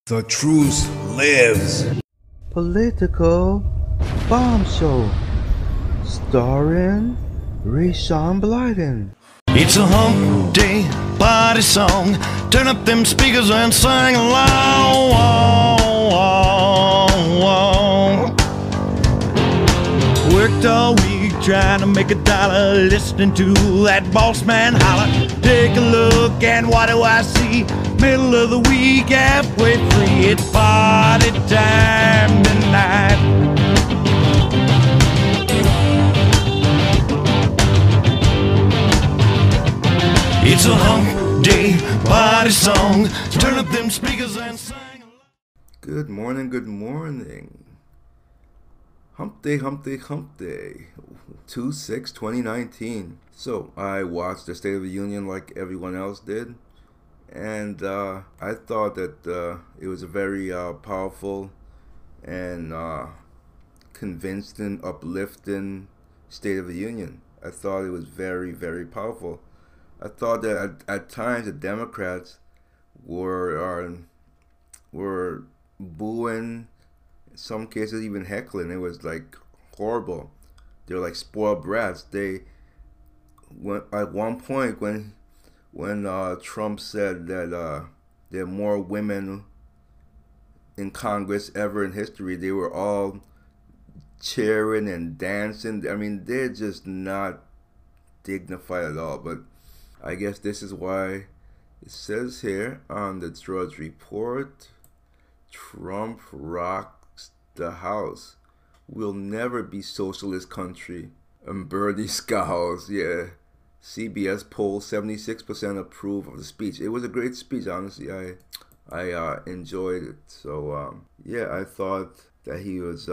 The truth lives. Political Bomb Show, starring Rayshawn Blyden. It's a hump day party song. Turn up them speakers and sing along. Worked all week trying to make a dollar, listening to that boss man holler. Take a look and what do I see? Middle of the week, halfway free. It's party time tonight. It's a hump day party song. Turn up them speakers and sing. Good morning, good morning. Hump day, hump day, hump day. 2/6/2019. So I watched the State of the Union like everyone else did. And I thought that it was a very powerful and convincing, uplifting State of the Union. I thought it was very, very powerful. I thought that at times the Democrats were booing, in some cases even heckling. It was like horrible. They were like spoiled brats. They went at one point when Trump said that there are more women in Congress ever in history, they were all cheering and dancing. I mean, they're just not dignified at all. But I guess this is why it says here on the Drudge Report, Trump rocks the House. We'll never be socialist country. And Bernie scowls, yeah. CBS poll, 76% approve of the speech. It was a great speech, honestly. I enjoyed it. So, yeah, I thought that he was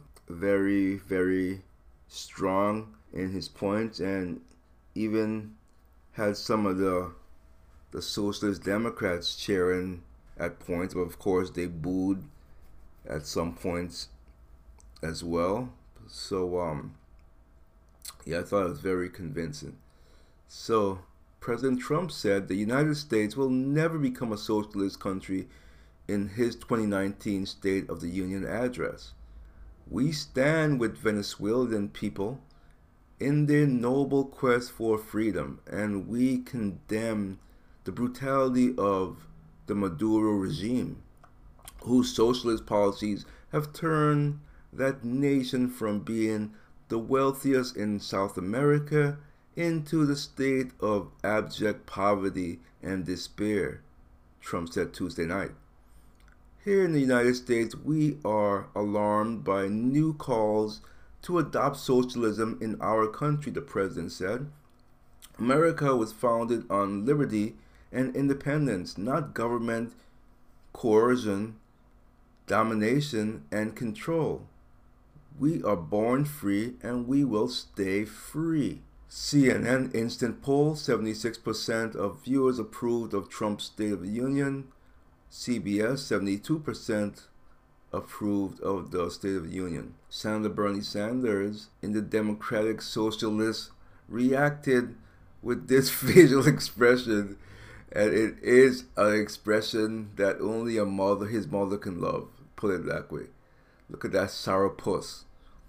very, very strong in his points, and even had some of the socialist Democrats cheering at points, but of course they booed at some points as well. So, yeah, I thought it was very convincing. So, President Trump said the United States will never become a socialist country in his 2019 State of the Union address. We stand with Venezuelan people in their noble quest for freedom, and we condemn the brutality of the Maduro regime, whose socialist policies have turned that nation from being the wealthiest in South America into the state of abject poverty and despair, Trump said Tuesday night. Here in the United States, we are alarmed by new calls to adopt socialism in our country, the president said. America was founded on liberty and independence, not government coercion, domination, and control. We are born free and we will stay free. CNN instant poll, 76% of viewers approved of Trump's State of the Union. CBS, 72% approved of the State of the Union. Senator Bernie Sanders, in the Democratic Socialists, reacted with this facial expression, and it is an expression that only his mother can love. Put it that way. Look at that sourpuss.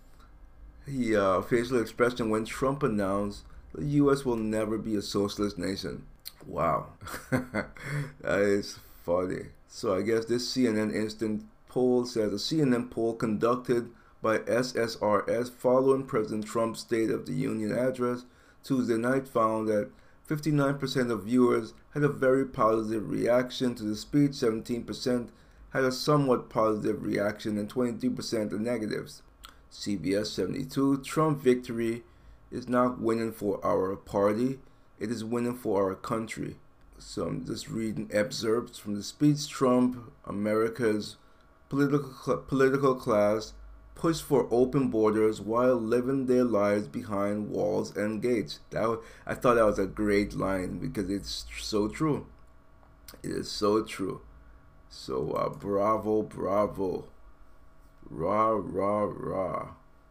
Facial expression when Trump announced the U.S. will never be a socialist nation. Wow. That is funny. So I guess this CNN instant poll says a CNN poll conducted by SSRS following President Trump's State of the Union address Tuesday night found that 59% of viewers had a very positive reaction to the speech, 17% had a somewhat positive reaction, and 22% the negatives. CBS 72, Trump victory is not winning for our party, it is winning for our country. So I'm just reading excerpts from the speech. Trump, America's political class, pushed for open borders while living their lives behind walls and gates. I thought that was a great line because it's so true. It is so true. So bravo, bravo. Rah, rah, rah.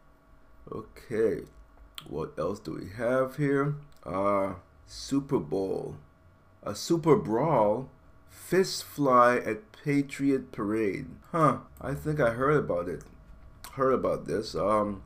Okay, what else do we have here? Super Bowl. A Super Brawl Fists fly at Patriot Parade. Huh, I think I heard about it. Heard about this.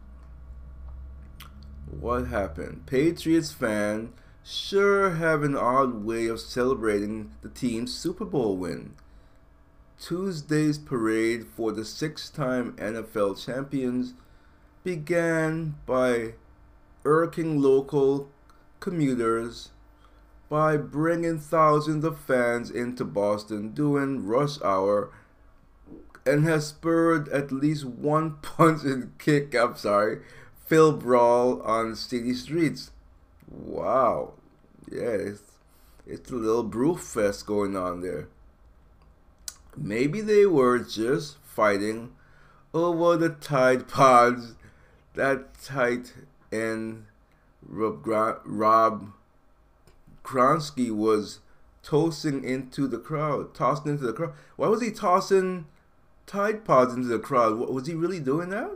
What happened? Patriots fan sure have an odd way of celebrating the team's Super Bowl win. Tuesday's parade for the six-time NFL champions began by irking local commuters by bringing thousands of fans into Boston during rush hour and has spurred at least one punch and kick, Phil brawl on city streets. Wow. Yeah, it's a little brew fest going on there. Maybe they were just fighting over the Tide Pods that tight end Rob Gronkowski was tossing into the crowd. Why was he tossing Tide Pods into the crowd? Was he really doing that?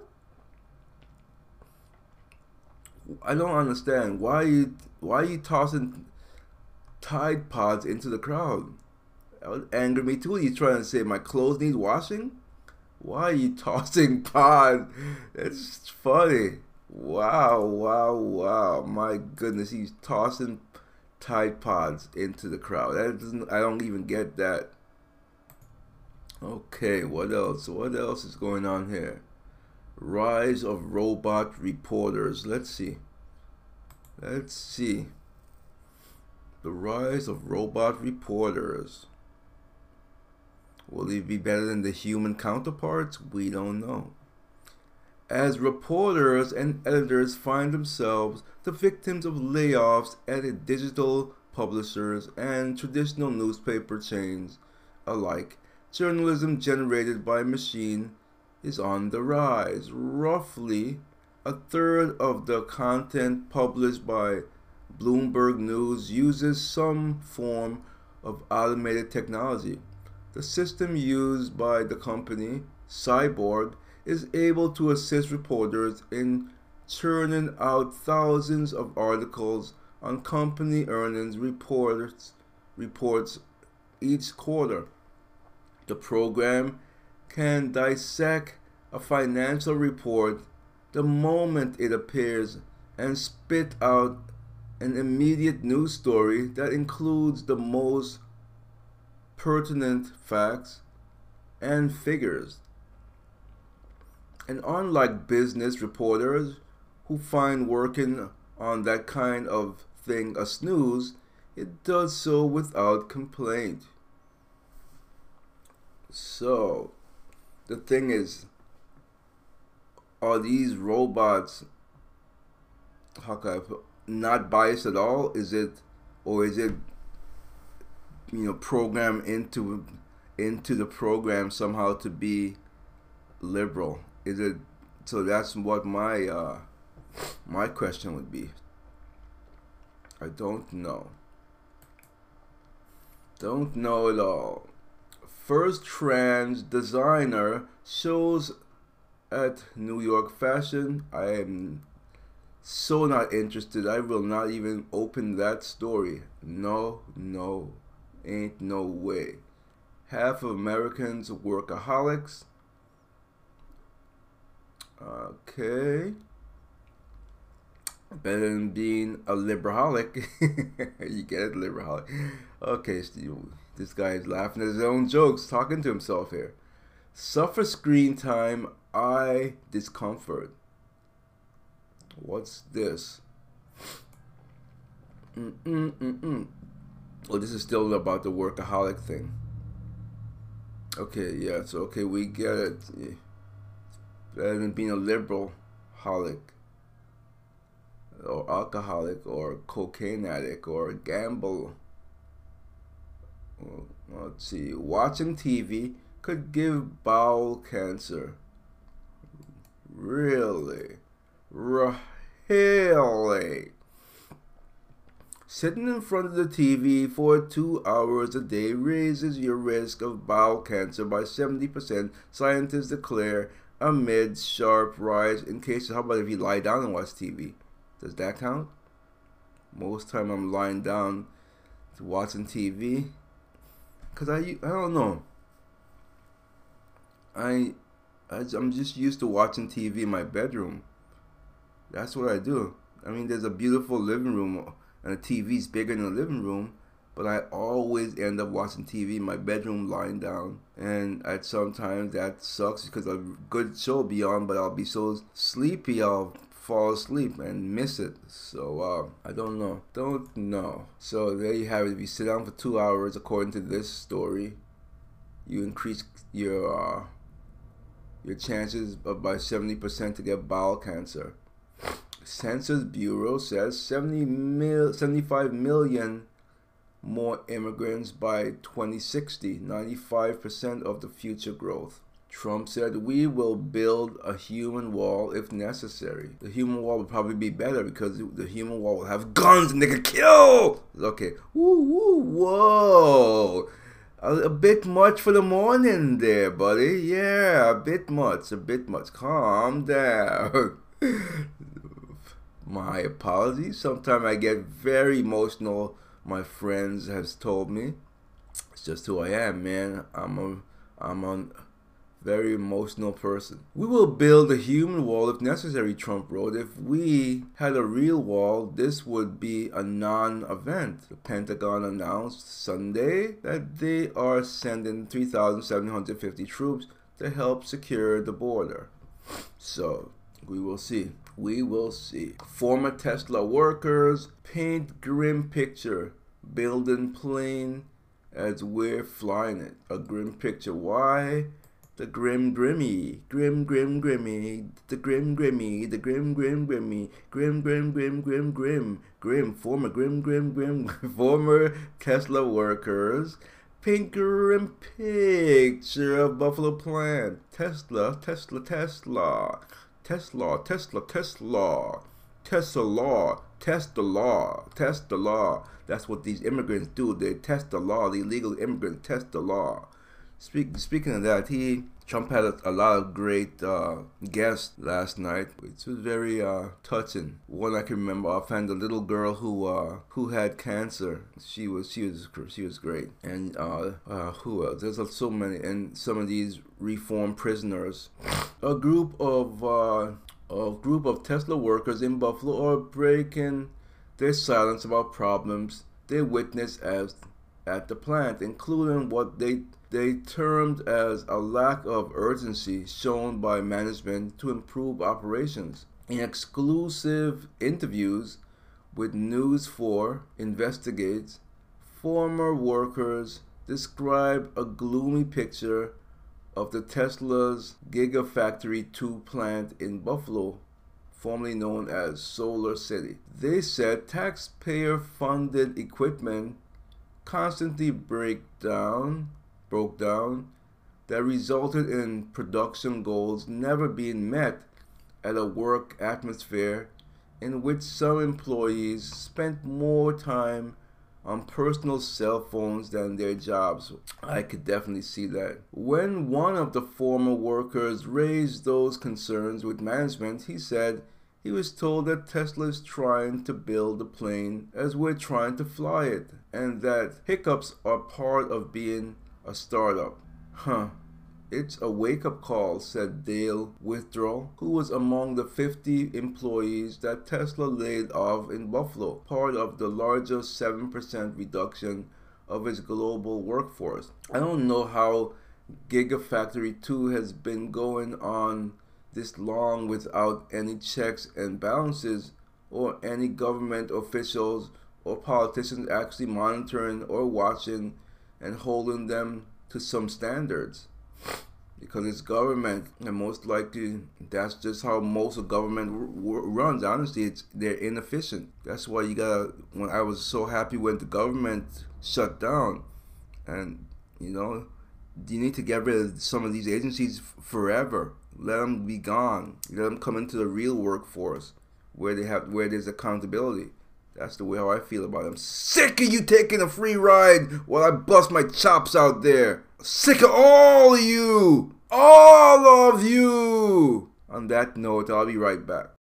I don't understand. Why are you tossing Tide Pods into the crowd? That would anger me too. You trying to say my clothes need washing? Why are you tossing pods? That's funny. Wow. My goodness, he's tossing Tide Pods into the crowd. I don't even get that. Okay, what else? What else is going on here? Rise of robot reporters. Let's see. The rise of robot reporters. Will they be better than the human counterparts? We don't know. As reporters and editors find themselves the victims of layoffs at digital publishers and traditional newspaper chains alike, journalism generated by machine is on the rise. Roughly a third of the content published by Bloomberg News uses some form of automated technology. The system used by the company, Cyborg, is able to assist reporters in churning out thousands of articles on company earnings reports each quarter. The program can dissect a financial report the moment it appears and spit out an immediate news story that includes the most pertinent facts and figures. And unlike business reporters who find working on that kind of thing a snooze, it does so without complaint. So, the thing is, are these robots, not biased at all? Is it programmed into the program somehow to be liberal? Is it? So that's what my question would be. I don't know. Don't know at all. First trans designer shows at New York Fashion. I am so not interested. I will not even open that story. No, ain't no way. Half of Americans are workaholics. Okay. Better than being a liberaholic. You get it, liberaholic. Okay, Steve. This guy is laughing at his own jokes, talking to himself here. Suffer screen time, eye discomfort. What's this? Oh, this is still about the workaholic thing. Okay, yeah, so okay, we get it. Yeah. Better than being a liberal holic, or alcoholic, or cocaine addict, or gamble. Well, let's see. Watching TV could give bowel cancer. Really? Really? Sitting in front of the TV for 2 hours a day raises your risk of bowel cancer by 70%, scientists declare, amid sharp rise in cases. How about if you lie down and watch TV? Does that count? Most time I'm lying down to watching TV. Cause I don't know. I'm just used to watching TV in my bedroom. That's what I do. I mean, there's a beautiful living room and the TV's bigger than the living room, but I always end up watching TV in my bedroom lying down. And sometimes that sucks because a good show will be on, but I'll be so sleepy I'll fall asleep and miss it. So I don't know. So there you have it. If you sit down for 2 hours, according to this story, you increase your chances by 70% to get bowel cancer. Census Bureau says 75 million more immigrants by 2060, 95% of the future growth. Trump said, we will build a human wall if necessary. The human wall would probably be better because the human wall will have guns and they could kill. Okay. Whoa. A bit much for the morning there, buddy. Yeah, a bit much. Calm down. My apologies. Sometimes I get very emotional. My friends has told me. It's just who I am, man. I'm a very emotional person. We will build a human wall if necessary, Trump wrote. If we had a real wall, this would be a non-event. The Pentagon announced Sunday that they are sending 3,750 troops to help secure the border. So, we will see. We will see. Former Tesla workers paint grim picture, building plane as we're flying it. A grim picture. Why? The grim grimmy, grim grimmy, the grim grimmy, the grim grimmy, grim former Tesla workers paint grim picture of Buffalo plant. Tesla. Test the law. That's what these immigrants do. They test the law. The illegal immigrants test the law. Speaking of that, Trump had a lot of great guests last night, which was very touching. One I can remember offhand, the little girl who had cancer. She was great. And who else? There's so many, and some of these reformed prisoners. A group of Tesla workers in Buffalo are breaking their silence about problems they witnessed at the plant, including what they termed as a lack of urgency shown by management to improve operations. In exclusive interviews with News 4 Investigates, former workers describe a gloomy picture of the Tesla's Gigafactory 2 plant in Buffalo, formerly known as Solar City. They said taxpayer-funded equipment constantly broke down that resulted in production goals never being met at a work atmosphere in which some employees spent more time on personal cell phones than their jobs. I could definitely see that. When one of the former workers raised those concerns with management, he said he was told that Tesla is trying to build the plane as we're trying to fly it, and that hiccups are part of being a startup. It's a wake-up call, said Dale Withdrawal, who was among the 50 employees that Tesla laid off in Buffalo, part of the larger 7% reduction of its global workforce. I don't know how Gigafactory 2 has been going on this long without any checks and balances or any government officials or politicians actually monitoring or watching and holding them to some standards, because it's government, and most likely that's just how most of government runs. Honestly, they're inefficient. That's why when I was so happy when the government shut down, and you need to get rid of some of these agencies forever. Let them be gone. Let them come into the real workforce where there's accountability. That's the way how I feel about it. I'm sick of you taking a free ride while I bust my chops out there. Sick of all of you. All of you. On that note, I'll be right back.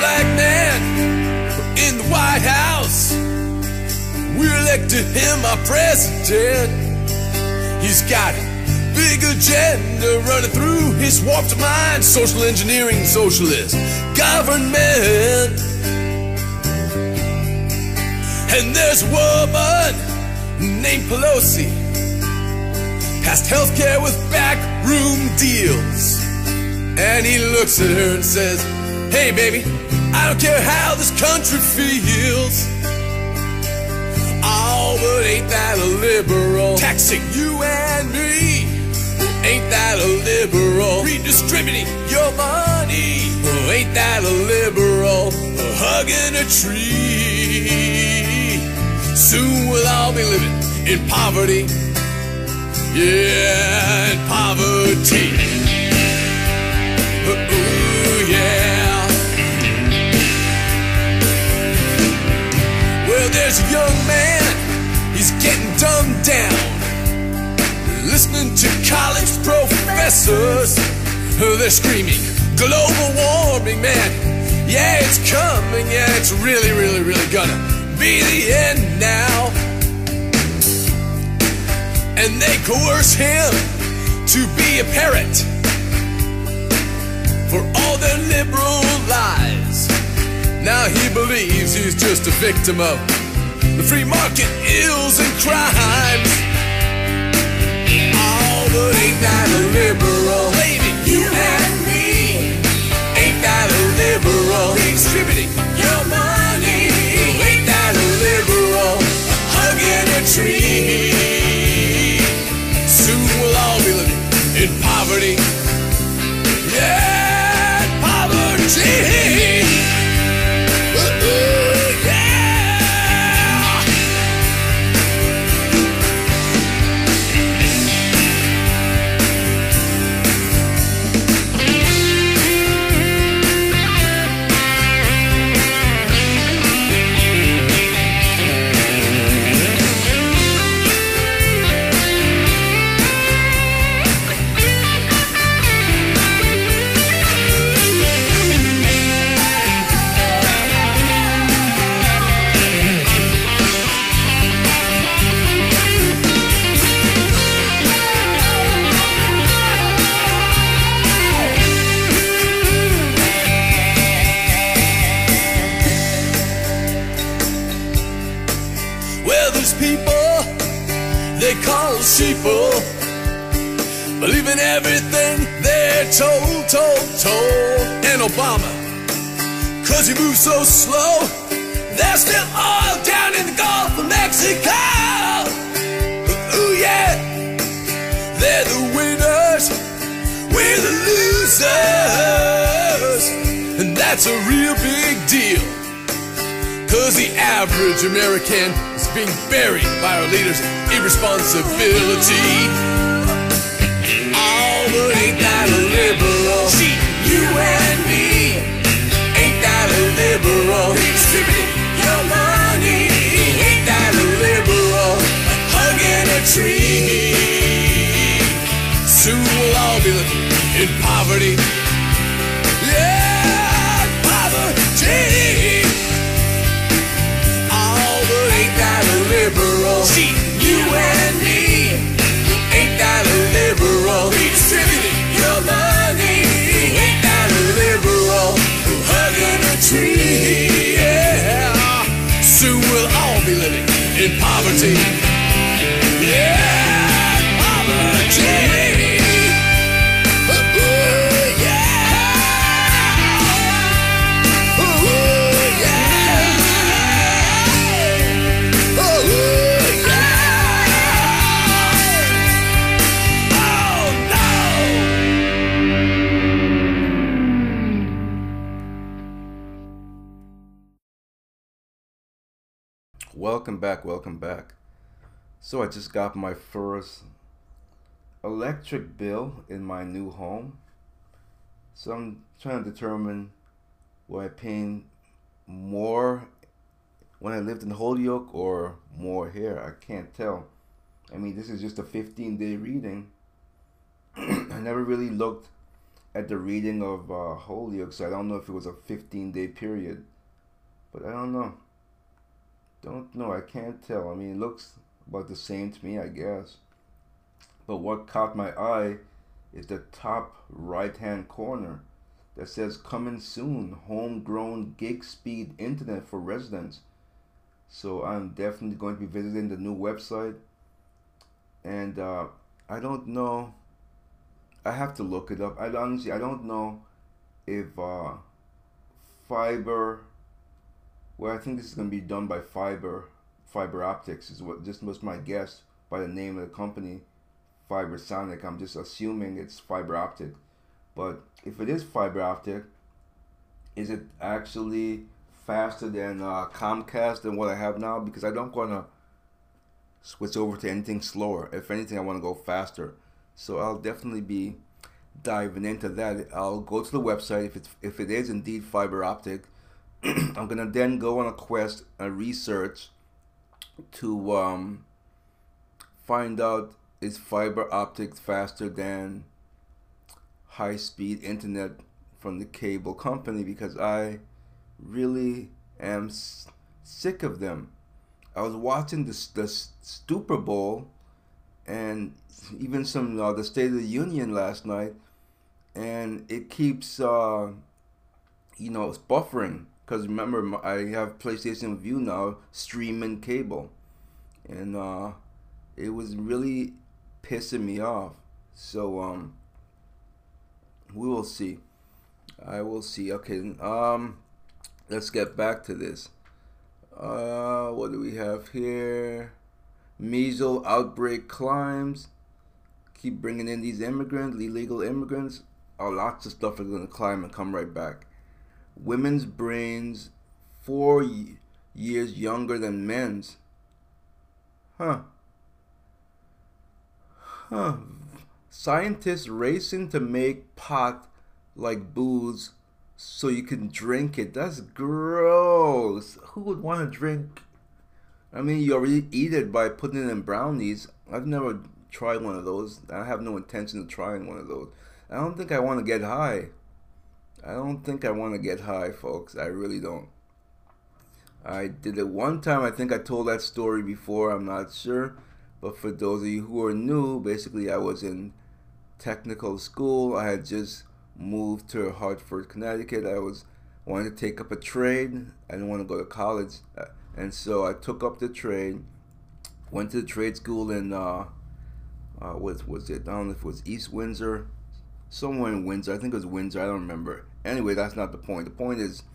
black man in the White House. We elected him our president. He's got a big agenda running through his warped mind. Social engineering, socialist government. And there's a woman named Pelosi, passed healthcare with backroom deals. And he looks at her and says, hey baby, I don't care how this country feels. Oh, but ain't that a liberal? Taxing you and me. Ain't that a liberal? Redistributing your money. Oh, ain't that a liberal? Hugging a tree. Soon we'll all be living in poverty. Yeah, in poverty. Ooh, yeah. Well, there's a young man, he's getting dumbed down, listening to college professors. They're screaming, global warming, man. Yeah, it's coming, yeah, it's really, really, really gonna be the end now. And they coerce him to be a parrot for all their liberal lies. Now he believes he's just a victim of the free market ills and crimes. Oh, but ain't that a liberal? Blaming you and me. Ain't that a liberal? Redistributing your money. Ain't that a liberal? Hugging a tree. Soon we'll all be living in poverty. Yeah, poverty. Sheeple, believe in everything they're told. And Obama, cause he moves so slow, there's still oil down in the Gulf of Mexico. Ooh yeah, they're the winners, we're the losers. And that's a real big deal, cause the average American is being buried by our leaders' irresponsibility. Oh, but ain't that a liberal? See, you and me. Ain't that a liberal? Redistributing your money. Ain't that a liberal? Hugging a tree. Soon we'll all be living in poverty. Yeah, poverty. Ain't that a liberal? See, you and me. Ain't that a liberal? Redistributing your money. Ain't that a liberal? Hugging a tree. Yeah. Soon we'll all be living in poverty. Yeah, poverty. Welcome back. So I just got my first electric bill in my new home. So I'm trying to determine, were I paying more when I lived in Holyoke or more here? I can't tell. I mean, this is just a 15-day reading. I never really looked at the reading of Holyoke, so I don't know if it was a 15-day period. But I don't know. Don't know. I can't tell. I mean, it looks about the same to me, I guess. But what caught my eye is the top right-hand corner that says coming soon, homegrown gig speed internet for residents. So I'm definitely going to be visiting the new website. And I don't know. I have to look it up. I don't know if fiber. Well, I think this is going to be done by fiber optics. Is what just was my guess by the name of the company, Fibersonic. I'm just assuming it's fiber optic. But if it is fiber optic, is it actually faster than Comcast and what I have now? Because I don't want to switch over to anything slower. If anything, I want to go faster. So I'll definitely be diving into that. I'll go to the website if it is indeed fiber optic. I'm gonna then go on a quest, a research to find out is fiber optic faster than high-speed internet from the cable company, because I really am sick of them. I was watching the Super Bowl and even some the State of the Union last night, and it keeps it's buffering, because remember I have PlayStation View now streaming cable, and it was really pissing me off. So we will see. I will see. Okay, let's get back to this. What do we have here? Measles outbreak climbs. Keep bringing in these immigrants, illegal immigrants. Lots of stuff is going to climb and come right back. Women's brains 4 years younger than men's. Huh. Scientists racing to make pot like booze so you can drink it. That's gross. Who would want to drink? I mean, you already eat it by putting it in brownies. I've never tried one of those. I have no intention of trying one of those. I don't think I want to get high. Folks. I really don't. I did it one time. I think I told that story before. I'm not sure. But for those of you who are new, basically I was in technical school. I had just moved to Hartford, Connecticut. I wanted to take up a trade. I didn't want to go to college. And so I took up the trade. Went to the trade school in, what was it? I don't know if it was East Windsor. Somewhere in Windsor. I think it was Windsor. I don't remember. Anyway, that's not the point. The point is,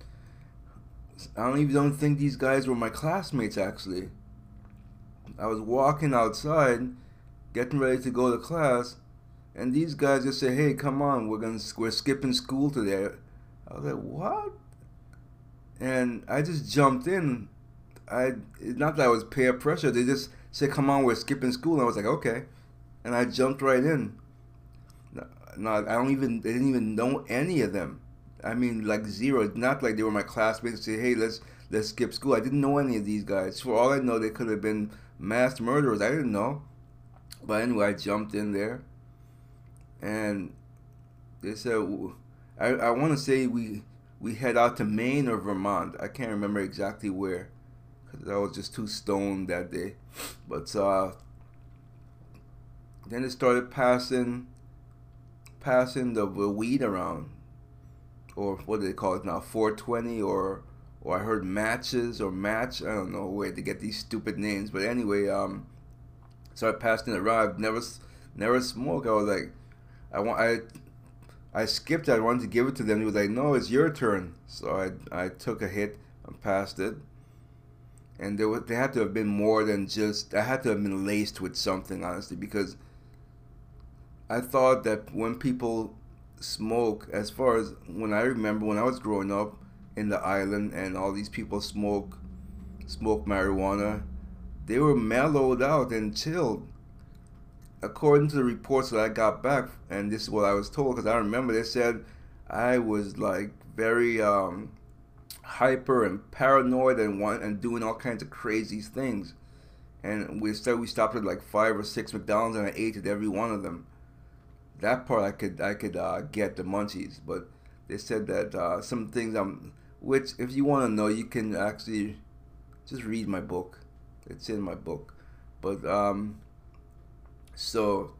I don't think these guys were my classmates, actually. I was walking outside, getting ready to go to class, and these guys just say, "Hey, come on, we're skipping school today." I was like, "What?" And I just jumped in. Not that I was peer pressure. They just said, "Come on, we're skipping school." And I was like, "Okay," and I jumped right in. No, they didn't even know any of them. I mean, like zero. It's not like they were my classmates and say, "Hey, let's skip school." I didn't know any of these guys. For all I know, they could have been mass murderers. I didn't know. But anyway, I jumped in there, and they said, I want to say we head out to Maine or Vermont. I can't remember exactly where, because I was just too stoned that day. But then it started passing the weed around, or what do they call it now, 420, or I heard matches or match. I don't know where to get these stupid names, but anyway, started passing it around. I've never smoked. I was like, I skipped it. I wanted to give it to them. He was like, "No, it's your turn." So I took a hit and passed it. And they had to have been more than just. I had to have been laced with something, honestly, because I thought that when people smoke, as far as when I remember when I was growing up in the island and all these people smoke marijuana, they were mellowed out and chilled. According to the reports that I got back, and this is what I was told, because I remember they said I was like very hyper and paranoid and doing all kinds of crazy things. And we stopped at like 5 or 6 McDonald's, and I ate at every one of them. that part I could get the munchies, but they said that some things which if you want to know, you can actually just read my book. It's in my book. But so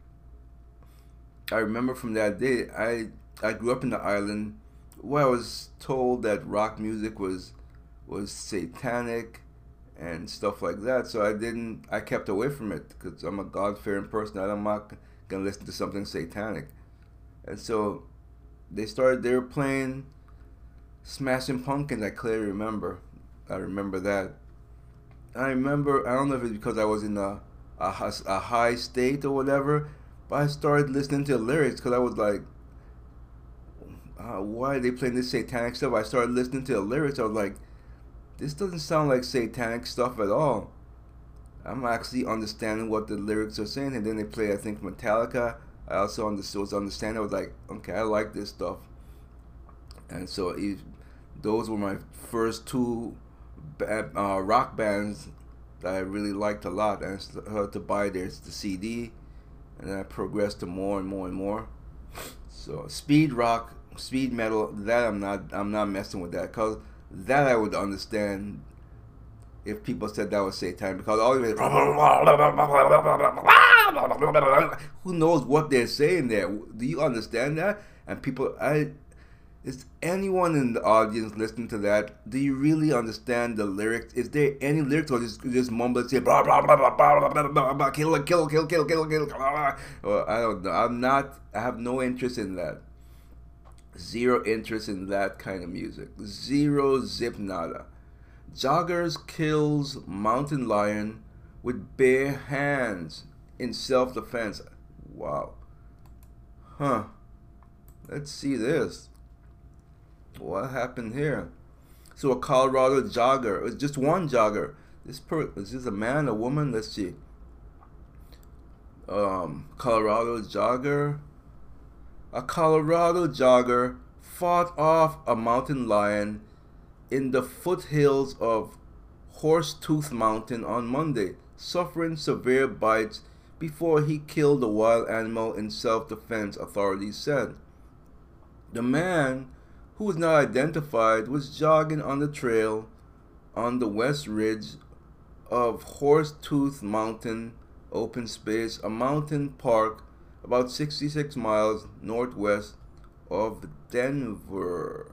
I remember from that day, I grew up in the island where I was told that rock music was satanic and stuff like that. So I kept away from it because I'm a God-fearing person. I'm not gonna listen to something satanic. And so they were playing Smashing Pumpkins. I clearly remember. I remember that. I don't know if it's because I was in a high state or whatever, but I started listening to the lyrics because I was like, why are they playing this satanic stuff? I started listening to the lyrics. I was like, this doesn't sound like satanic stuff at all. I'm actually understanding what the lyrics are saying. And then they play, I think, Metallica. I also was understanding. I was like, okay, I like this stuff. And so those were my first two rock bands that I really liked a lot. And I started to buy the CD. And then I progressed to more and more and more. So speed rock, speed metal, that I'm not messing with that, because that I would understand if people said that was satanic, because all who knows what they're saying there? Do you understand that? And people, is anyone in the audience listening to that? Do you really understand the lyrics? Is there any lyrics, or just mumble say blah blah blah blah blah blah blah blah, kill, I don't know. I have no interest in that. Zero interest in that kind of music. Zero zip nada. Joggers kills mountain lion with bare hands in self-defense. Wow. Huh. Let's see this. What happened here? So a Colorado jogger. It was just one jogger. Is this a man, a woman? Let's see. Colorado jogger. A Colorado jogger fought off a mountain lion in the foothills of Horsetooth Mountain on Monday, suffering severe bites before he killed the wild animal in self-defense, authorities said. The man, who was not identified, was jogging on the trail on the west ridge of Horsetooth Mountain open space, a mountain park about 66 miles northwest of Denver.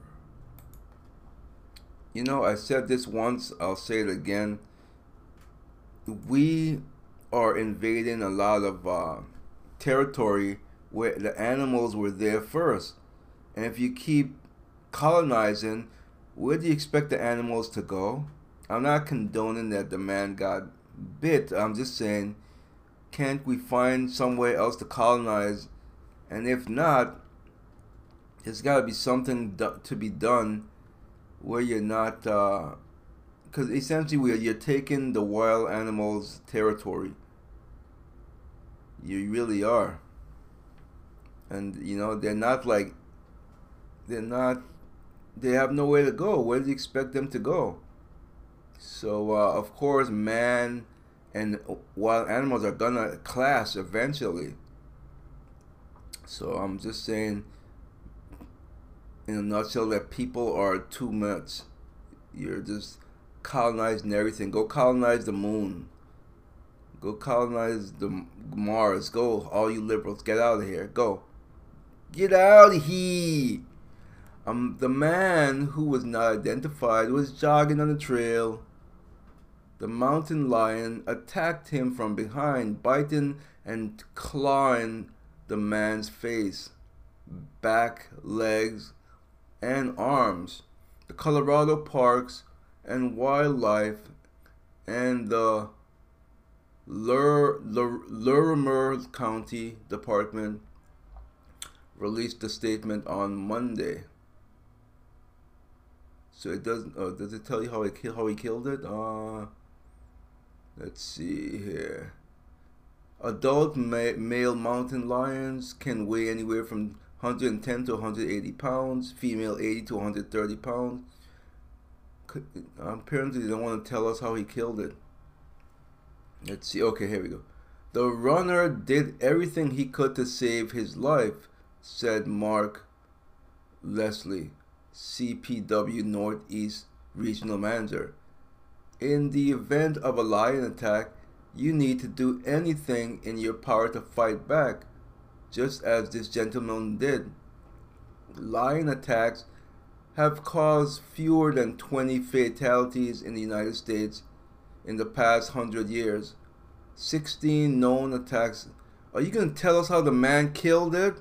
You know, I said this once, I'll say it again. We are invading a lot of territory where the animals were there first. And if you keep colonizing, where do you expect the animals to go? I'm not condoning that the man got bit. I'm just saying, can't we find somewhere else to colonize? And if not, there's got to be something to be done where you're not, because essentially you're taking the wild animals' territory. You really are. And you know, they have nowhere to go. Where do you expect them to go? So of course, man and wild animals are gonna clash eventually. So I'm just saying, in a nutshell, that people are too much. You're just colonizing everything. Go colonize the moon. Go colonize the Mars. Go, all you liberals, get out of here. Go. Get out of here. The man who was not identified was jogging on the trail. The mountain lion attacked him from behind, biting and clawing the man's face, back, legs, and arms. The Colorado Parks and Wildlife and the Larimer County Department released a statement on Monday. So it doesn't. Does it tell you how he killed it? Let's see here. Adult male mountain lions can weigh anywhere from 110 to 180 pounds. Female 80 to 130 pounds. Apparently they don't want to tell us how he killed it. Let's see. Okay, here we go. The runner did everything he could to save his life, said Mark Leslie, CPW Northeast Regional Manager. In the event of a lion attack, you need to do anything in your power to fight back, just as this gentleman did. Lion attacks have caused fewer than 20 fatalities in the United States in the past 100 years. 16 known attacks. Are you going to tell us how the man killed it?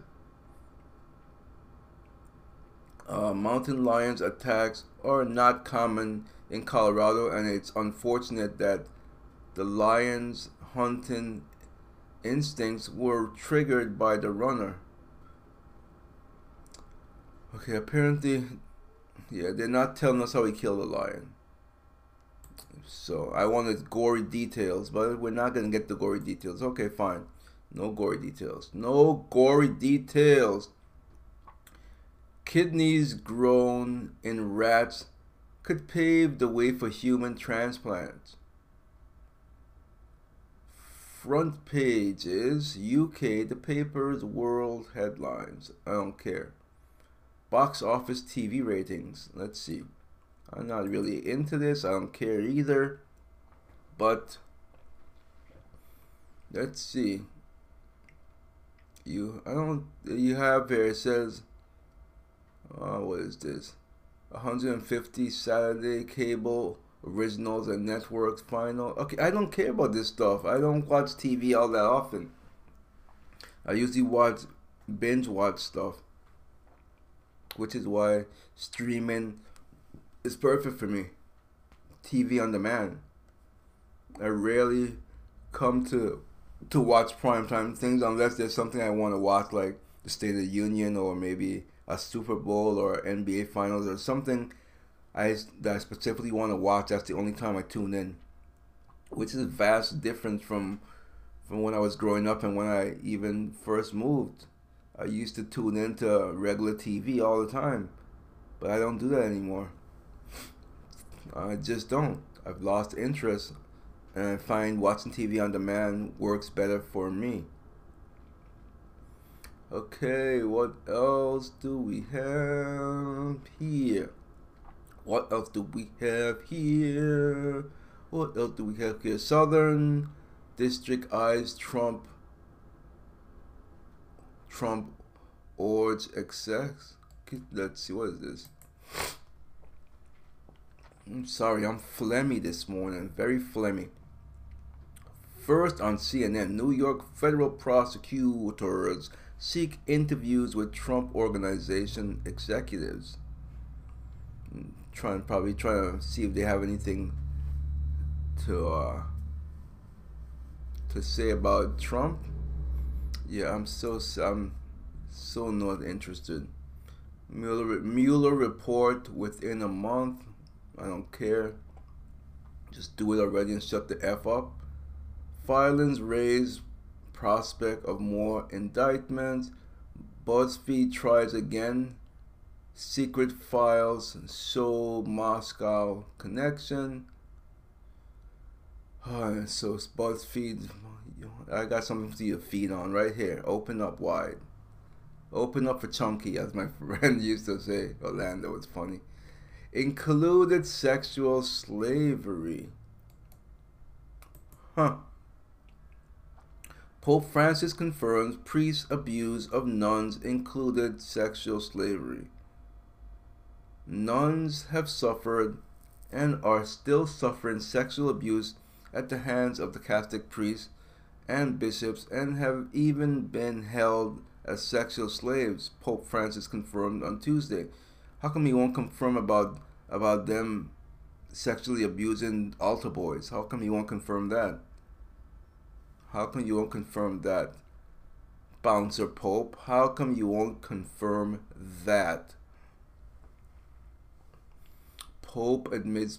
Mountain lions attacks are not common in Colorado, and it's unfortunate that the lion's hunting instincts were triggered by the runner. Okay, apparently, yeah, they're not telling us how he killed the lion. So I wanted gory details, but we're not going to get the gory details. Okay, fine. No gory details. No gory details. Kidneys grown in rats could pave the way for human transplants. Front page is UK, the paper's world headlines. I don't care. Box office TV ratings. Let's see. I'm not really into this. I don't care either. But let's see. You have here, it says, what is this? 150 Saturday cable originals and networks final. Okay, I don't care about this stuff. I don't watch TV all that often. I usually binge watch stuff, which is why streaming is perfect for me. TV on demand. I rarely come to watch primetime things unless there's something I want to watch, like the State of the Union or maybe a Super Bowl or NBA Finals or something that I specifically want to watch. That's the only time I tune in, which is a vast difference from when I was growing up and when I even first moved. I used to tune into regular TV all the time, but I don't do that anymore. I just don't. I've lost interest, and I find watching TV on demand works better for me. Okay, what else do we have here? What else do we have here? What else do we have here? Southern District eyes Trump urge excess. Let's see, what is this? I'm sorry, I'm phlegmy this morning. Very phlegmy. First on CNN, New York federal prosecutors seek interviews with Trump Organization executives. Probably trying to see if they have anything to say about Trump. Yeah, I'm so not interested. Mueller report within a month. I don't care. Just do it already and shut the F up. Filings raise prospect of more indictments. BuzzFeed tries again. Secret files show Moscow connection. So BuzzFeed, I got something for you to feed on right here. Open up wide. Open up for chunky, as my friend used to say. Orlando, it's funny. Included sexual slavery. Pope Francis confirms priests' abuse of nuns included sexual slavery. Nuns have suffered and are still suffering sexual abuse at the hands of the Catholic priests and bishops, and have even been held as sexual slaves, Pope Francis confirmed on Tuesday. How come he won't confirm about them sexually abusing altar boys? How come he won't confirm that? How come you won't confirm that, Bouncer Pope? How come you won't confirm that? Pope admits,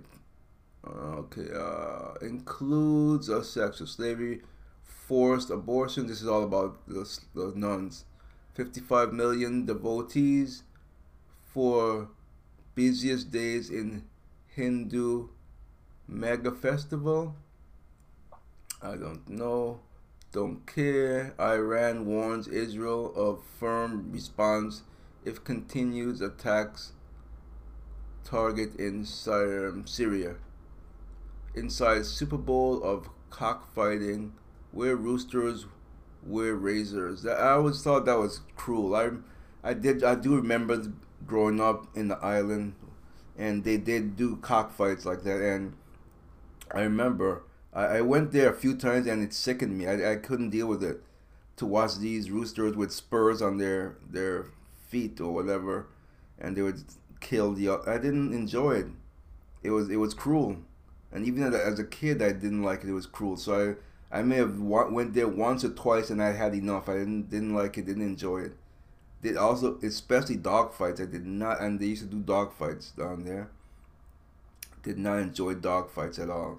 includes a sexual slavery, forced abortion. This is all about the nuns. 55 million devotees for busiest days in Hindu mega festival. I don't know. don't care. Iran warns Israel of firm response if continues attacks target in Syria. Inside Super Bowl of cockfighting, where roosters wear razors. I always thought that was cruel. I do remember growing up in the island, and they did do cockfights like that. And I remember I went there a few times, and it sickened me. I couldn't deal with it, to watch these roosters with spurs on their feet or whatever, and they would kill the. I didn't enjoy it. It was cruel, and even as a kid, I didn't like it. It was cruel. So I may have went there once or twice, and I had enough. I didn't like it. Didn't enjoy it. Did also, especially dog fights. I did not, and they used to do dog fights down there. Did not enjoy dog fights at all.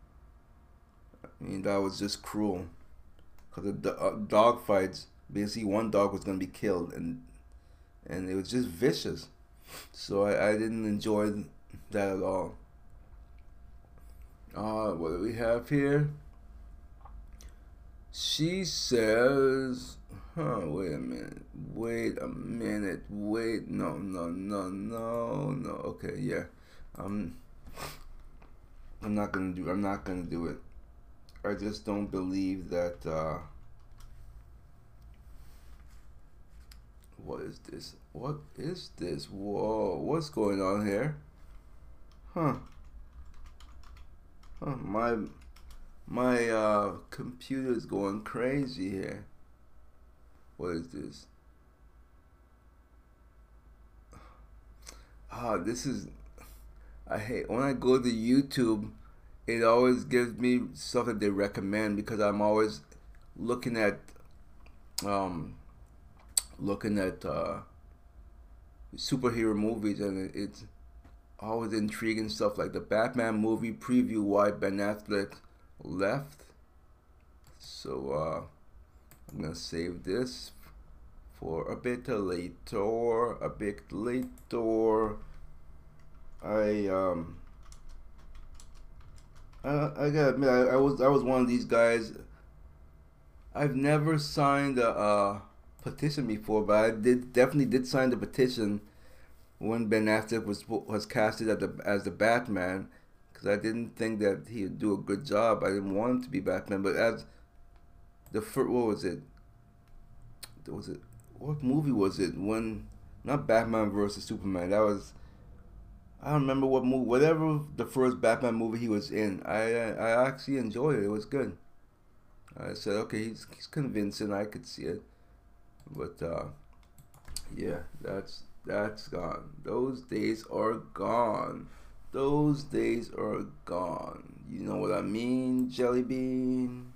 I mean, that was just cruel. Because the dog fights, basically one dog was going to be killed, and it was just vicious. So I didn't enjoy that at all. What do we have here? She says, wait a minute, no, okay, yeah. I'm not gonna do it. I just don't believe that, what is this? Whoa, what's going on here? My computer is going crazy here. What is this? This is, I hate when I go to YouTube, it always gives me stuff that they recommend, because I'm always looking at superhero movies, and it's always intriguing stuff, like the Batman movie preview, why Ben Affleck left. So I'm gonna save this for a bit later. I gotta admit, I was one of these guys. I've never signed a petition before, but I definitely did sign the petition when Ben Affleck was casted as the Batman, because I didn't think that he would do a good job. I didn't want him to be Batman, but as the first, what movie was it? When, not Batman versus Superman. That was, I don't remember what movie. Whatever the first Batman movie he was in, I actually enjoyed it. It was good. I said, okay, he's convincing. I could see it, but yeah, that's gone. Those days are gone. Those days are gone. You know what I mean, Jelly Bean?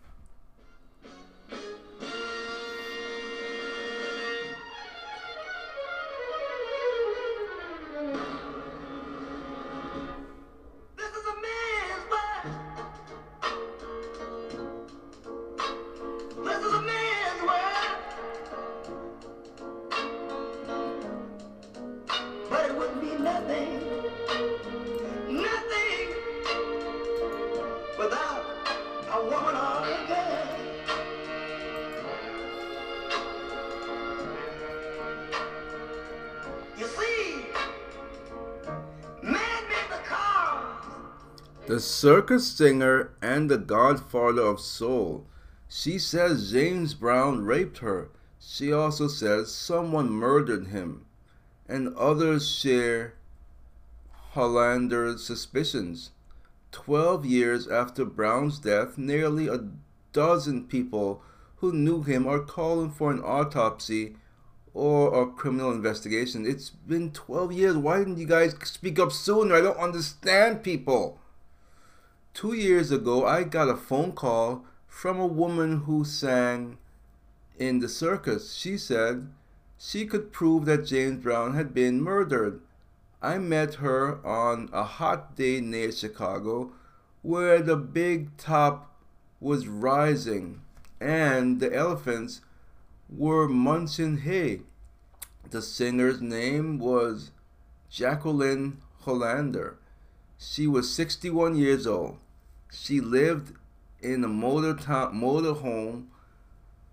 The circus singer and the godfather of soul. She says James Brown raped her. She also says someone murdered him. And others share Hollander's suspicions. 12 years after Brown's death, nearly a dozen people who knew him are calling for an autopsy or a criminal investigation. It's been 12 years. Why didn't you guys speak up sooner? I don't understand people. 2 years ago, I got a phone call from a woman who sang in the circus. She said she could prove that James Brown had been murdered. I met her on a hot day near Chicago where the big top was rising and the elephants were munching hay. The singer's name was Jacqueline Hollander. She was 61 years old. She lived in a motor home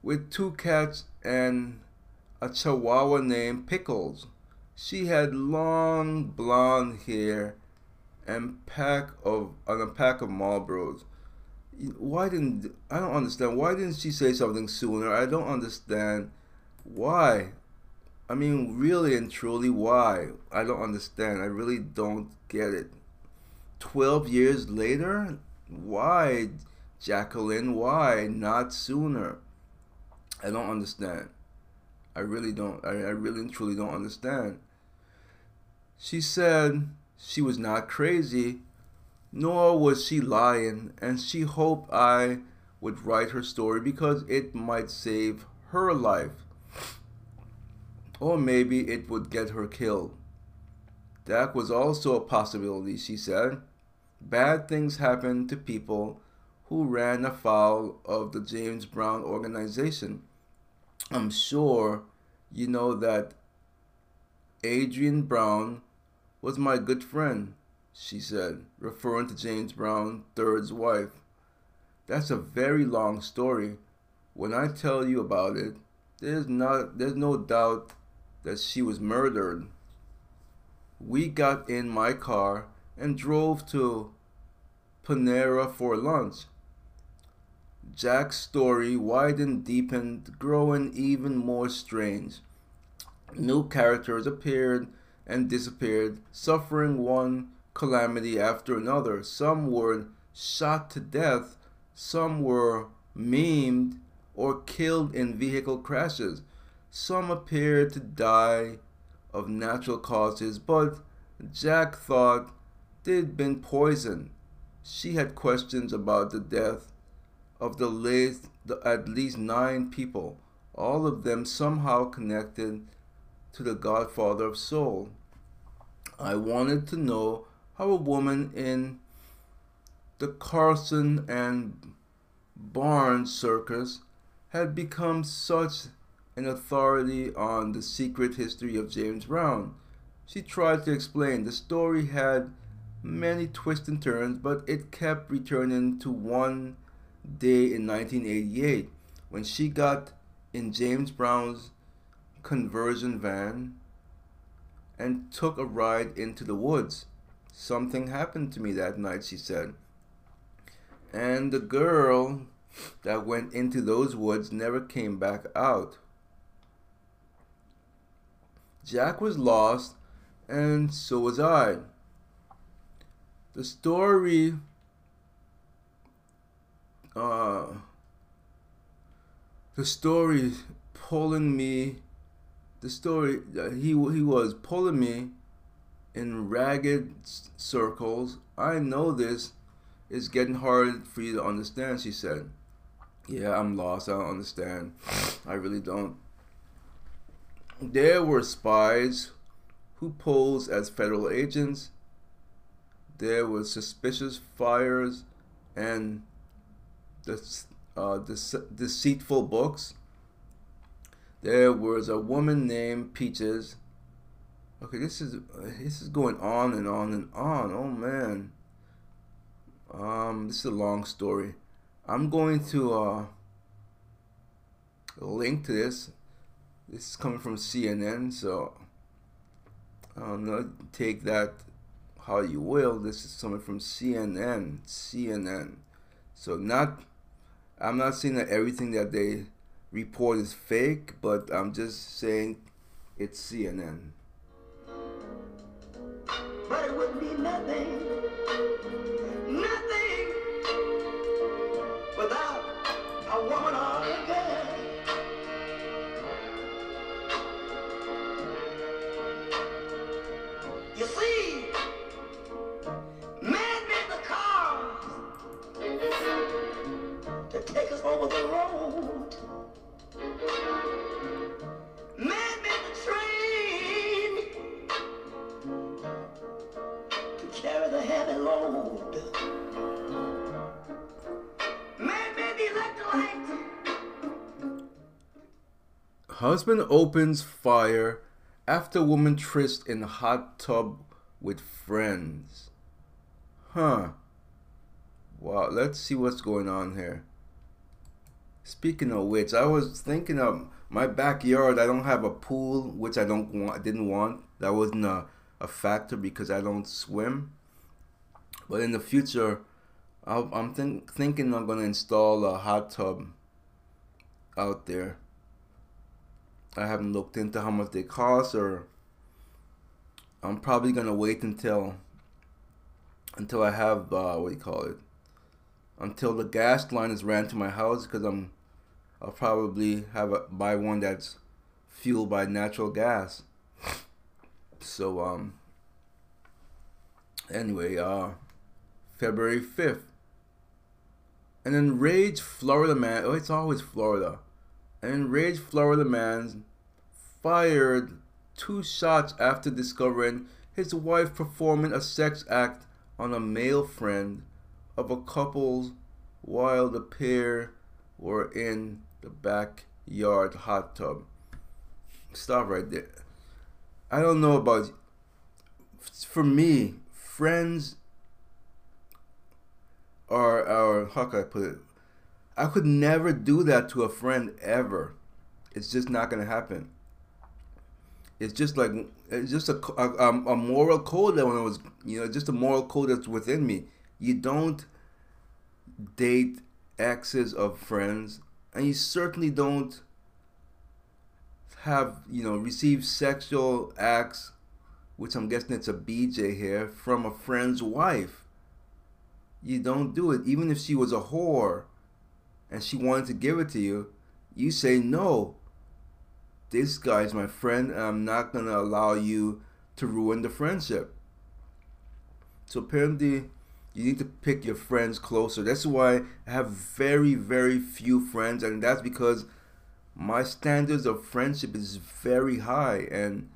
with 2 cats and a chihuahua named Pickles. She had long blonde hair and a pack of Marlboros. I don't understand. Why didn't she say something sooner? I don't understand why. I mean, really and truly, why? I don't understand. I really don't get it. 12 years later? Why, Jacqueline? Why not sooner? I don't understand. I really don't. I really and truly don't understand. She said she was not crazy, nor was she lying, and she hoped I would write her story because it might save her life. Or maybe it would get her killed. That was also a possibility, she said. Bad things happen to people who ran afoul of the James Brown organization. I'm sure you know that Adrian Brown was my good friend, she said, referring to James Brown III's wife. That's a very long story. When I tell you about it, there's no doubt that she was murdered. We got in my car and drove to Panera for lunch. Jack's story widened, deepened, growing even more strange. New characters appeared and disappeared, suffering one calamity after another. Some were shot to death, some were maimed or killed in vehicle crashes. Some appeared to die of natural causes, but Jack thought they'd been poisoned. She had questions about the death of at least 9 people, all of them somehow connected to the Godfather of Soul. I wanted to know how a woman in the Carson and Barnes circus had become such an authority on the secret history of James Brown. She tried to explain. The story had many twists and turns, but it kept returning to one day in 1988 when she got in James Brown's conversion van and took a ride into the woods. Something happened to me that night, she said. And the girl that went into those woods never came back out. Jack was lost, and so was I. The story he was pulling me in ragged circles. I know this is getting hard for you to understand, she said. Yeah, I'm lost. I don't understand. I really don't. There were spies who posed as federal agents. There were suspicious fires and deceitful books. There was a woman named Peaches. Okay, this is going on and on and on. Oh man. This is a long story. I'm going to link to this. This is coming from CNN, so I don't know, take that how you will. This is coming from CNN. So I'm not saying that everything that they report is fake, but I'm just saying it's CNN. But it would be nothing without a woman or a girl. You see, man made the cars to take us over the road. Man made the train to carry the heavy load. Man made the electrolyte. Husband opens fire after woman tryst in hot tub with friends. Huh. Wow, let's see what's going on here. Speaking of which, I was thinking of my backyard. I don't have a pool, which didn't want. That wasn't a factor because I don't swim. But in the future, I'm thinking I'm gonna install a hot tub out there. I haven't looked into how much they cost, or I'm probably gonna wait until I have until the gas line is ran to my house, because I'll probably buy one that's fueled by natural gas. So anyway, February 5th. An enraged Florida man, oh, it's always Florida. An enraged Florida man fired 2 shots after discovering his wife performing a sex act on a male friend of a couple while the pair were in the backyard hot tub. Stop right there. I don't know about, for me, friends are, how can I put it? I could never do that to a friend ever. It's just not gonna happen. It's just like, it's just a moral code that when I was, just a moral code that's within me. You don't date exes of friends, and you certainly don't have, receive sexual acts, which I'm guessing it's a BJ here, from a friend's wife. You don't do it. Even if she was a whore and she wanted to give it to you, you say, no, this guy's my friend, and I'm not going to allow you to ruin the friendship. So apparently, you need to pick your friends closer. That's why I have very, very few friends, and that's because my standards of friendship is very high, and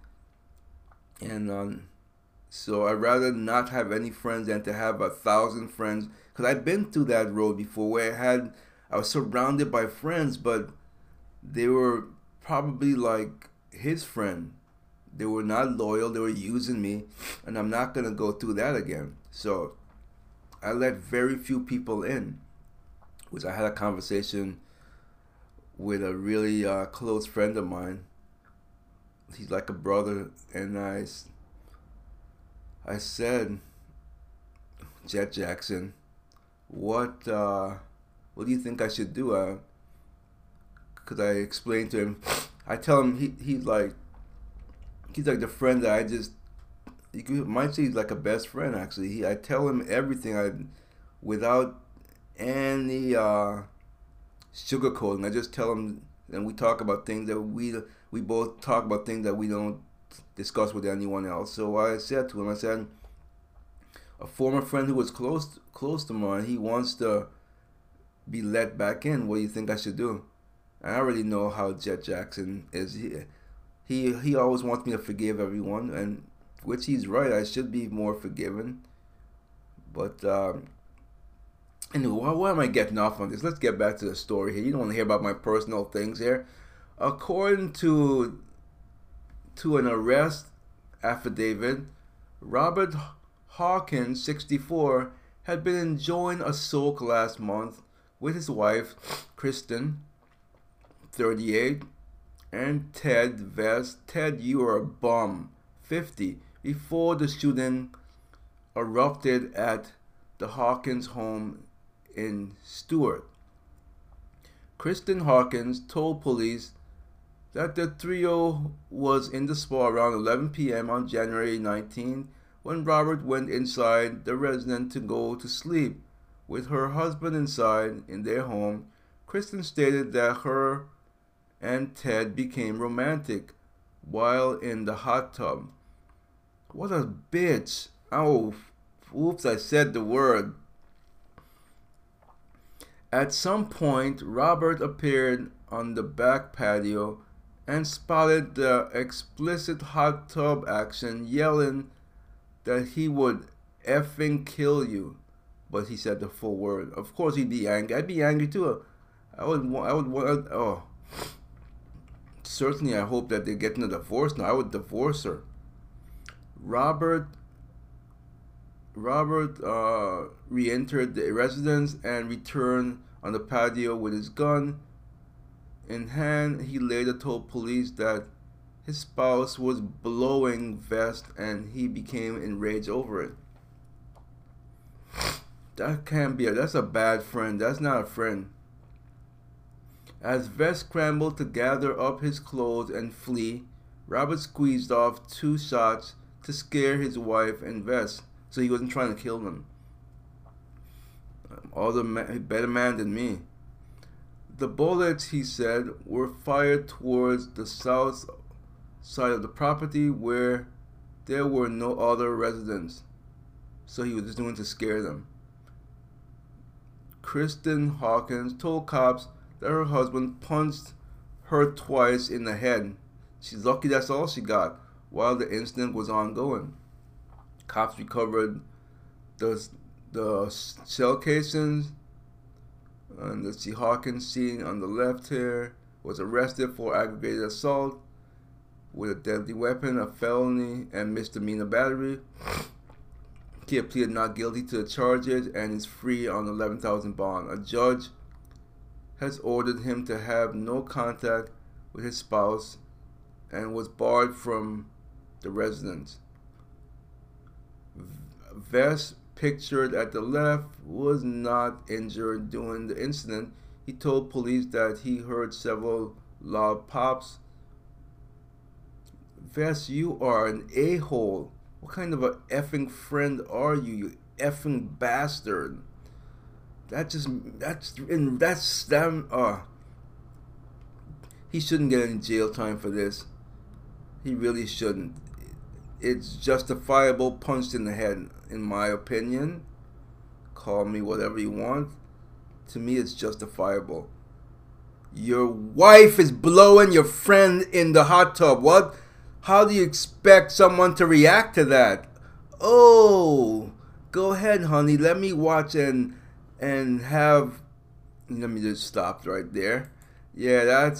so I'd rather not have any friends than to have 1,000 friends. Because I've been through that road before, where I was surrounded by friends, but they were probably like his friend. They were not loyal. They were using me, and I'm not gonna go through that again. So I let very few people in, which I had a conversation with a really close friend of mine. He's like a brother, and I said, Jet Jackson, what do you think I should do? Because I explained to him, I tell him he's like the friend that you might say he's like a best friend actually. I tell him everything without any sugarcoating. I just tell him, and we talk about things that we both talk about things that we don't discuss with anyone else. So I said to him, a former friend who was close to mine, he wants to be let back in. What do you think I should do? And I already know how Jet Jackson is. He always wants me to forgive everyone, and which he's right. I should be more forgiving. But anyway, why am I getting off on this? Let's get back to the story here. You don't want to hear about my personal things here. According to an arrest affidavit, Robert Hawkins, 64, had been enjoying a soak last month with his wife, Kristen, 38, and Ted Vest. Ted, you are a bum, 50, before the shooting erupted at the Hawkins home in Stewart. Kristen Hawkins told police that the trio was in the spa around 11 p.m. on January 19 when Robert went inside the residence to go to sleep. With her husband inside in their home, Kristen stated that her and Ted became romantic while in the hot tub. What a bitch. Oh, oops, I said the word. At some point, Robert appeared on the back patio and spotted the explicit hot tub action, yelling that he would effing kill you. But he said the full word. Of course he'd be angry. I'd be angry too. I would want, oh. Certainly I hope that they're getting a divorce now. I would divorce her. Robert re-entered the residence and returned on the patio with his gun, in hand, he later told police that his spouse was blowing Vest and he became enraged over it. That can't be that's a bad friend. That's not a friend. As Vest scrambled to gather up his clothes and flee, Robert squeezed off 2 shots to scare his wife and Vest, so he wasn't trying to kill them. Better man than me. The bullets, he said, were fired towards the south side of the property where there were no other residents, so he was just doing it to scare them. Kristen Hawkins told cops that her husband punched her twice in the head. She's lucky that's all she got while the incident was ongoing. Cops recovered the shell casings, and let's see, Hawkins, seen on the left here, was arrested for aggravated assault with a deadly weapon, a felony, and misdemeanor battery. He had pleaded not guilty to the charges and is free on $11,000 bond. A judge has ordered him to have no contact with his spouse and was barred from the residence. Vest, pictured at the left, was not injured during the incident. He told police that he heard several loud pops. Vest, you are an a-hole. What kind of a effing friend are you, you effing bastard? He shouldn't get any jail time for this. He really shouldn't. It's justifiable punched in the head, in my opinion. Call me whatever you want. To me, it's justifiable. Your wife is blowing your friend in the hot tub. What? How do you expect someone to react to that? Oh, go ahead, honey. Let me watch and have. Let me just stop right there. Yeah,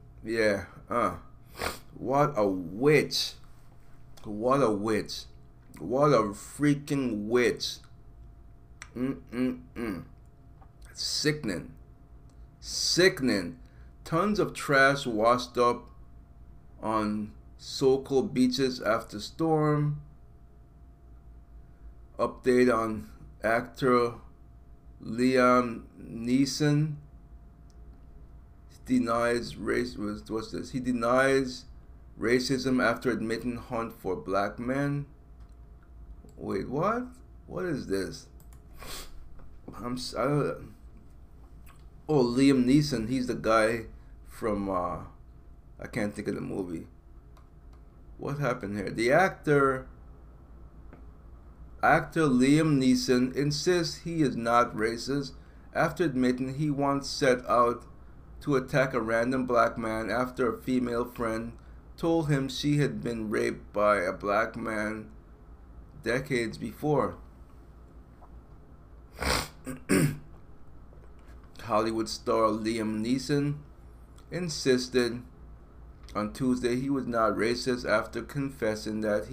what a witch. What a witch. What a freaking witch. Sickening. Sickening. Tons of trash washed up on so-called beaches after storm. Update on actor Liam Neeson. He denies racism after admitting hunt for black men. Wait, what? What is this? Liam Neeson. He's the guy from I can't think of the movie. What happened here? The actor Liam Neeson insists he is not racist after admitting he once set out to attack a random black man after a female friend told him she had been raped by a black man decades before. Hollywood star Liam Neeson insisted on Tuesday he was not racist after confessing that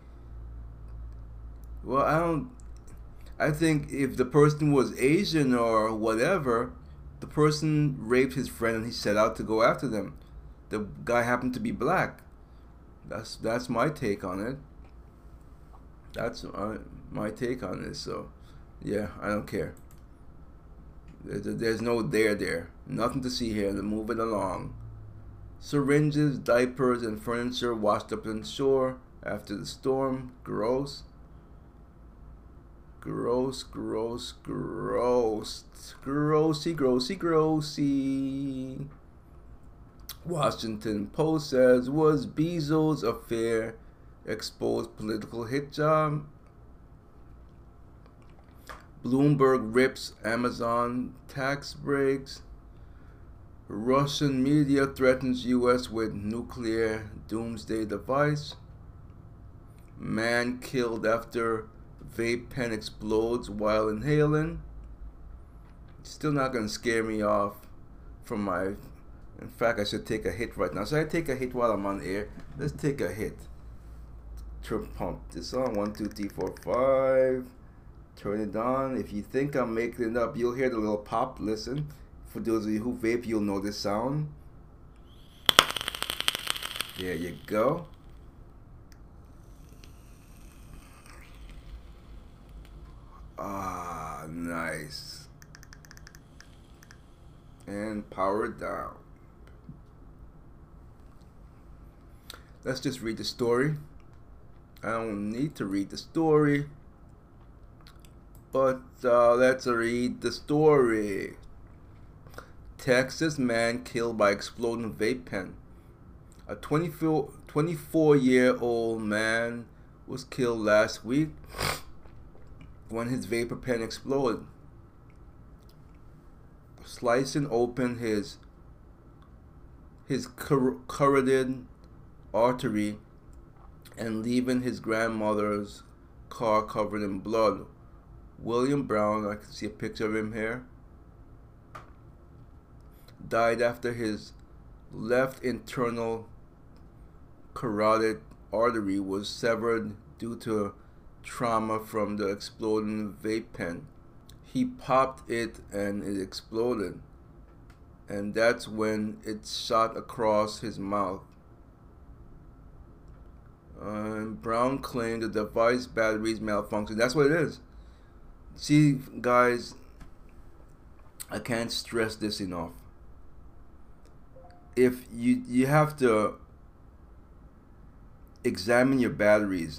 I think if the person was Asian or whatever, the person raped his friend and he set out to go after them. The guy happened to be black. That's my take on it. That's my take on this. So, yeah, I don't care. There's no there. Nothing to see here. Move it along. Syringes, diapers, and furniture washed up on shore after the storm. Gross. Grossy. Washington Post says, was Bezos' affair exposed political hit job? Bloomberg rips Amazon tax breaks. Russian media threatens U.S. with nuclear doomsday device. Man killed after vape pen explodes while inhaling. Still not going to scare me off from my... In fact, I should take a hit right now. Should I take a hit while I'm on air? Let's take a hit. Pump this on. 1, 2, 3, 4, 5. Turn it on. If you think I'm making it up, you'll hear the little pop. Listen. For those of you who vape, you'll know this sound. There you go. Ah, nice. And power it down. Let's just read the story. I don't need to read the story, but let's read the story. Texas man killed by exploding vape pen. A 24-year-old man was killed last week when his vapor pen exploded, slicing open his carotid artery and leaving his grandmother's car covered in blood. William Brown, I can see a picture of him here, died after his left internal carotid artery was severed due to trauma from the exploding vape pen. He popped it and it exploded, and that's when it shot across his mouth. Brown claimed the device batteries malfunctioned. That's what it is. See, guys, I can't stress this enough. If you have to examine your batteries.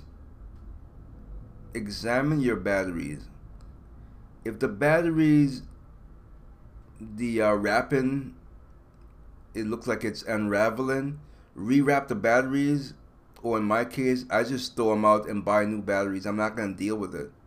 Examine your batteries. If the batteries, the wrapping, it looks like it's unraveling, rewrap the batteries, or in my case, I just throw them out and buy new batteries. I'm not going to deal with it.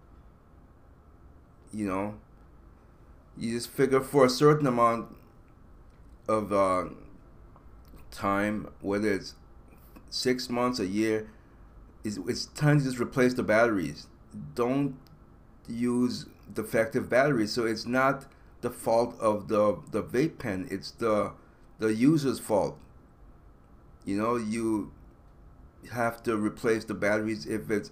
You know, you just figure for a certain amount of time, whether it's 6 months, a year, it's time to just replace the batteries. Don't use defective batteries. So it's not the fault of the vape pen, it's the user's fault. You know, you have to replace the batteries if it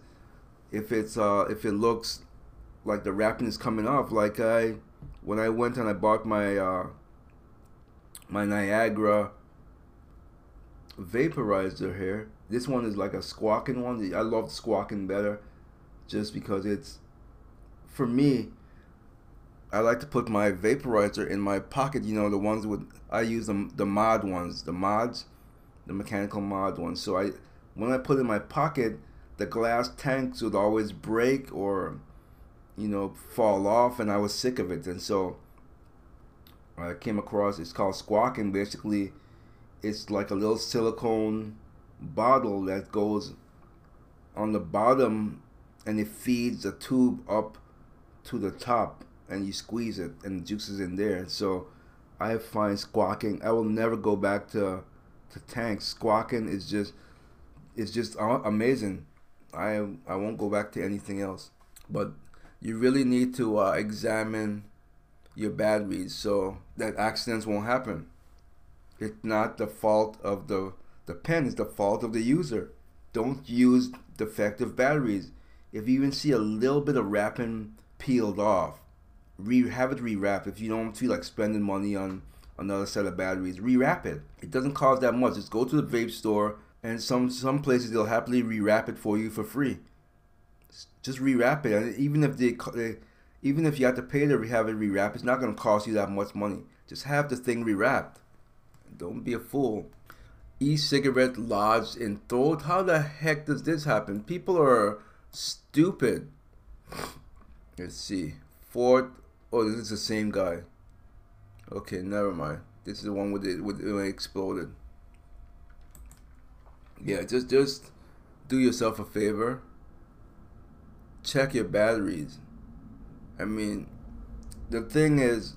looks like the wrapping is coming off. Like when I went and I bought my my Niagara vaporizer here. This one is like a squawking one. I love squawking better just because it's, for me, I like to put my vaporizer in my pocket. You know, the ones with, I use the mod ones, the mechanical mod ones. So when I put it in my pocket, the glass tanks would always break or, you know, fall off, and I was sick of it. And so I came across, it's called squawking. Basically, it's like a little silicone bottle that goes on the bottom, and it feeds a tube up to the top, and you squeeze it and the juice is in there. So I find squawking, I will never go back to tanks. Squawking is just amazing. I won't go back to anything else. But you really need to examine your batteries so that accidents won't happen. It's not the fault of the pen, it's the fault of the user. Don't use defective batteries. If you even see a little bit of wrapping peeled off, have it rewrapped. If you don't feel like spending money on another set of batteries, rewrap it. It doesn't cost that much. Just go to the vape store, and some places they'll happily rewrap it for you for free. Just rewrap it, and even if you have to pay to have it rewrapped, it's not going to cost you that much money. Just have the thing rewrapped. Don't be a fool. E-cigarette lodged in throat. How the heck does this happen? People are stupid. Let's see. Ford. Oh, this is the same guy. Okay, never mind. This is the one with it when it exploded. Yeah, just do yourself a favor. Check your batteries. I mean, the thing is,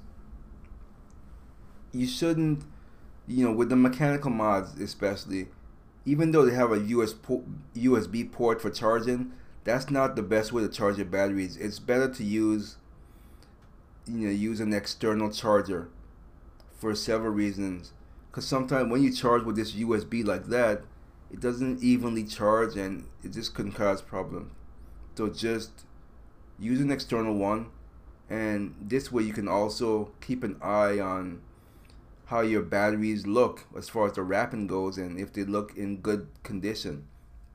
you shouldn't, you know, with the mechanical mods especially, even though they have a USB port for charging, that's not the best way to charge your batteries. It's better to use an external charger for several reasons. Because sometimes when you charge with this USB like that, it doesn't evenly charge, and it just can cause problems. So just use an external one, and this way you can also keep an eye on how your batteries look as far as the wrapping goes, and if they look in good condition.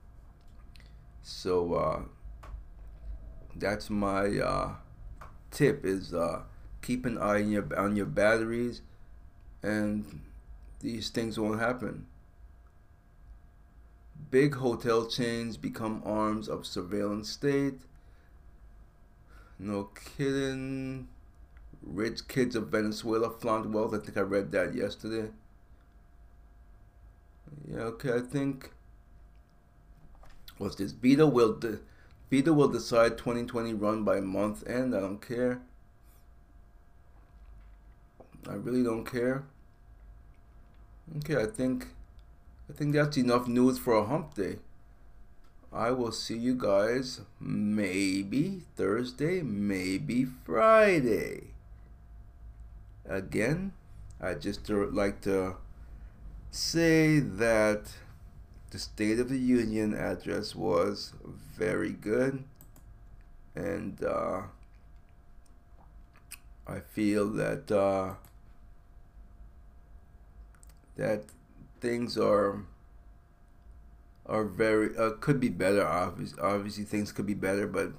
So that's my tip, is keep an eye on your batteries, and these things won't happen. Big hotel chains become arms of surveillance state. No kidding. Rich kids of Venezuela flaunt wealth. I think I read that yesterday. Yeah, okay, I think, what's this? Beta will decide 2020 run by month end. I don't care. I really don't care. Okay, I think that's enough news for a hump day. I will see you guys maybe Thursday, maybe Friday. Again, I just like to say that the State of the Union address was very good, and I feel that that things are very could be better. Obviously things could be better, but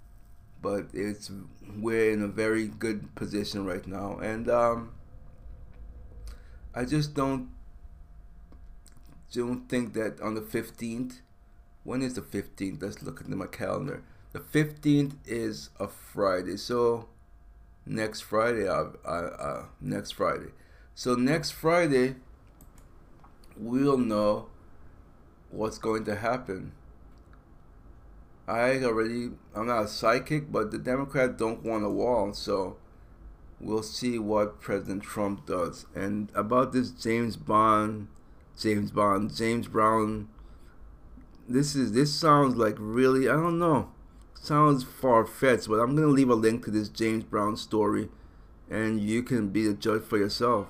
we're in a very good position right now, and I just don't think that on the 15th, when is the 15th? Let's look at my calendar. The 15th is a Friday, so next Friday, next Friday. So next Friday, we'll know what's going to happen. I'm not a psychic, but the Democrats don't want a wall, so we'll see what President Trump does. And about this James Brown, this sounds like really, I don't know, sounds far-fetched, but I'm gonna leave a link to this James Brown story, and you can be the judge for yourself.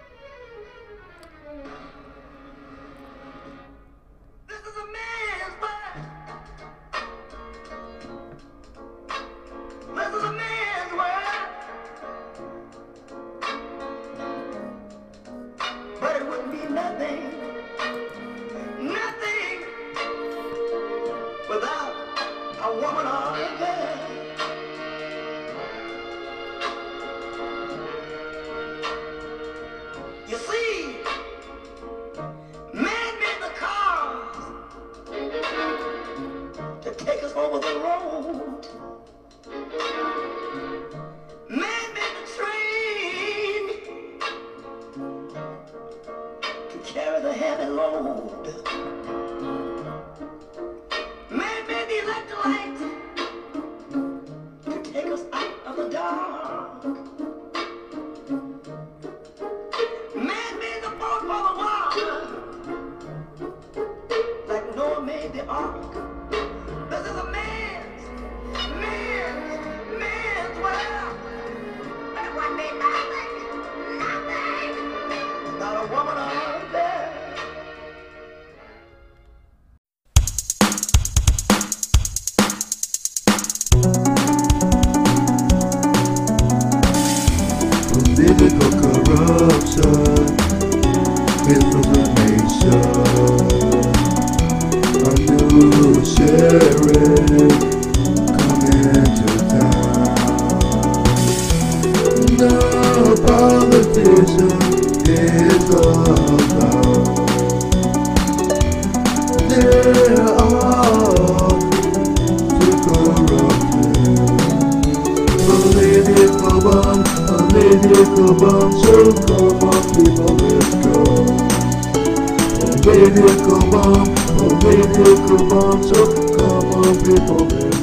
Without a woman or a girl. You see, man made the cars to take us over the road. Man made the train to carry the heavy load. Man made the boat for the water, like Noah made the ark. This is a man's world. But it wouldn't be nothing without a woman out there. Political corruption, information. A new sheriff coming to town. No politician is allowed. They're all too corrupted. Political bomb, so come on people, let's go. Political bomb, so come on people, let's go.